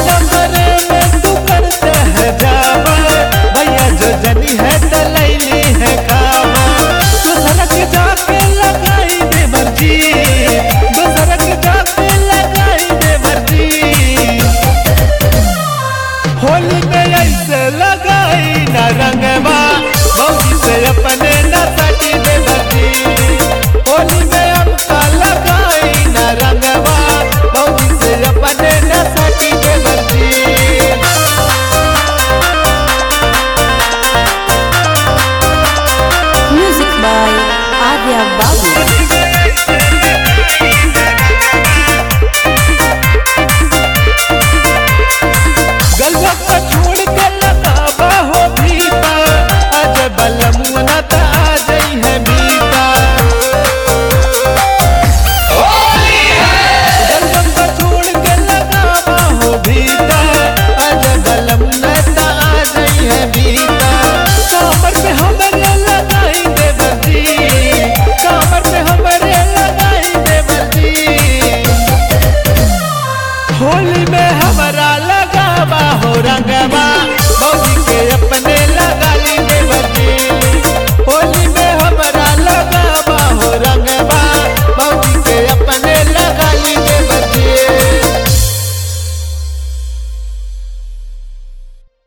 नंबरे में तू करते है जावा, भैया जो जनी है तलैली है खावा। दूसरा के जाके लगाई दे मर्जी, दूसरा के जाके लगाई दे मर्जी। होली में ऐसे लगाई ना रंगवा, भौजी से अपने न सटी दे मर्जी। होली में हमका लगाई ना रंगवा, भौजी से अपने न सटी दे मर्जी। Music by Adya Babu. गलवा को छोड़ के लगावा हो भीता, आज बलमुआ ता आ जाई है मीता। गलवा को छोड़ के लगावा हो भीता, आज बलमुआ ता आ जाई है मीता। कामर पे हमरे लगाई दे बर्जी, कामर पे हमरे लगाई दे बर्जी। होली में हमारा लगावा हो रंगवा, भौजी के अपने लगाली दे बर्जी। होली में हमारा लगावा हो रंगवा,